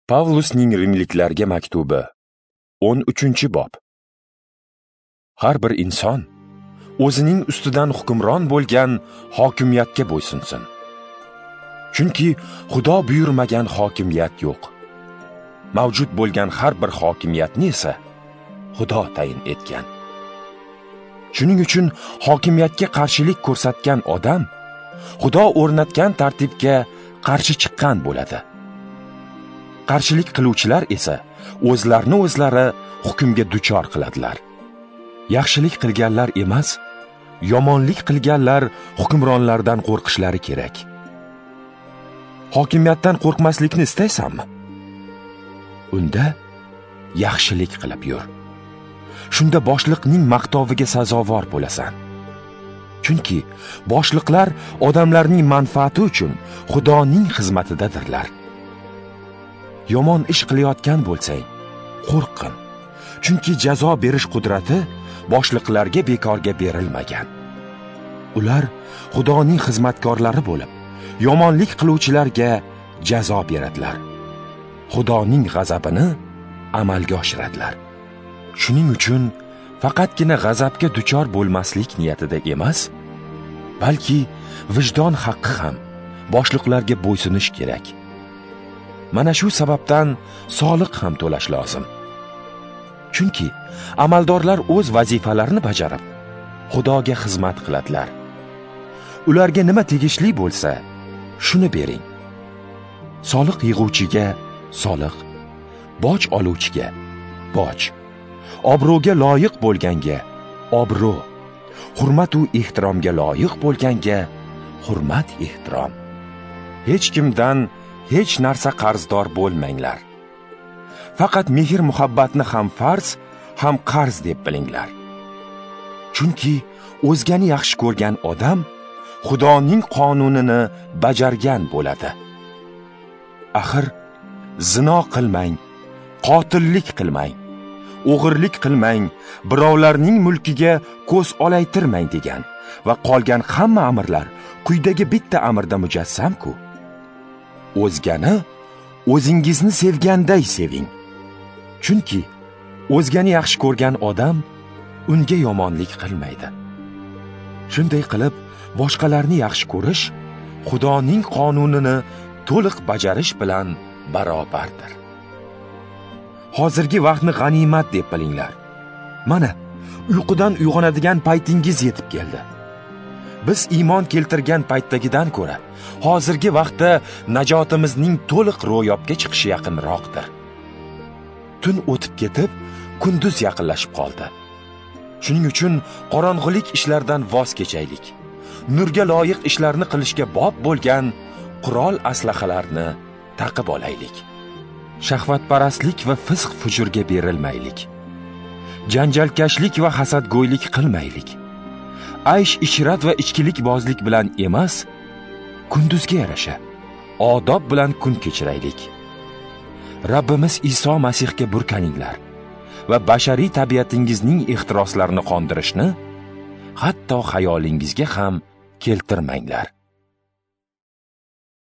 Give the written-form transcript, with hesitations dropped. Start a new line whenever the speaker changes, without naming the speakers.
Pavlusning Rimliklarga maktubi 13-bob. Har bir inson o'zining ustidan hukmron bo'lgan hokimiyatga bo'ysunsin. Chunki Xudo buyurmagan hokimiyat yo'q. Mavjud bo'lgan har bir hokimiyatni esa Xudo tayin etgan. Shuning uchun hokimiyatga qarshilik ko'rsatgan odam Xudo o'rnatgan tartibga qarshi chiqqan bo'ladi. Qarshilik qiluvchilar esa o'zlarini o'zlari hukmga duchor qiladilar. Yaxshilik qilganlar emas, yomonlik qilganlar hukmronlardan qo'rqishlari kerak. Hokimiyatdan qo'rqmaslikni istaysanmi? Unda yaxshilik qilib yur. Shunda boshliqning maqtoviga sazovor bo'lasan. Chunki boshliqlar odamlarning manfaati uchun Xudoning xizmatidadirlar. Yomon ish qilayotgan bo'lsang, qo'rqin. Chunki jazo berish qudrati boshliqlarga bekorga berilmagan. Ular Xudoning xizmatkorlari bo'lib, yomonlik qiluvchilarga jazo beradilar. Xudoning g'azabini amalga oshiradilar. Shuning uchun faqatgina g'azabga duchor bo'lmaslik niyatida emas, balki vijdon haqqi ham boshliqlarga bo'ysunish kerak. Mana shu sababdan soliq ham to'lash lozim. Chunki amaldorlar o'z vazifalarini bajarib, Xudoga xizmat qiladilar. Ularga nima tegishli bo'lsa, shuni bering. Soliq yig'uvchiga soliq, boj oluvchiga boj, obro'ga loyiq bo'lganga obro', hurmat va ehtiromga loyiq bo'lganga hurmat, ehtirom. Hech kimdan hech narsa qarzdor bo'lmanglar. Faqat mehr muhabbatni ham farz, ham qarz deb bilinglar. Chunki o'zgani yaxshi ko'rgan odam Xudoning qonunini bajargan bo'ladi. Axir zino qilmang, qotillik qilmang, o'g'irlik qilmang, birovlarning mulkiga ko'z olaytirmang degan va qolgan hamma amirlar quyidagi bitta amirda mujassam-ku. O'zgani o'zingizni sevganday seving. Chunki o'zgani yaxshi ko'rgan odam unga yomonlik qilmaydi. Shunday qilib, boshqalarni yaxshi ko'rish Xudoning qonunini to'liq bajarish bilan barobardir. Hozirgi vaqtni g'animat deb bilinglar. Mana, uyqudan uyg'onadigan paytingiz yetib keldi. Biz iymon keltirgan paytdagidan ko'ra hozirgi vaqtda najotimizning to'liq ro'yobga chiqishi yaqinroqdir. Tun o'tib ketib, kunduz yaqinlashib qoldi. Shuning uchun qorong'ulik ishlardan voz kechaylik. Nurga loyiq ishlarni qilishga bob bo'lgan qurol aslahalarni taqib olaylik. Shahvatparastlik va fisq fujurga berilmaylik. Janjalkashlik va hasadgo'ylik qilmaylik. Aysh ishrat va ichkilik bozlik bilan emas, kunduzga yarasha odob bilan kun kechiraylik. Rabbimiz Iso Masihga burkaninglar va bashariy tabiatingizning ehtiroslarini qondirishni hatto xayolingizga ham keltirmanglar.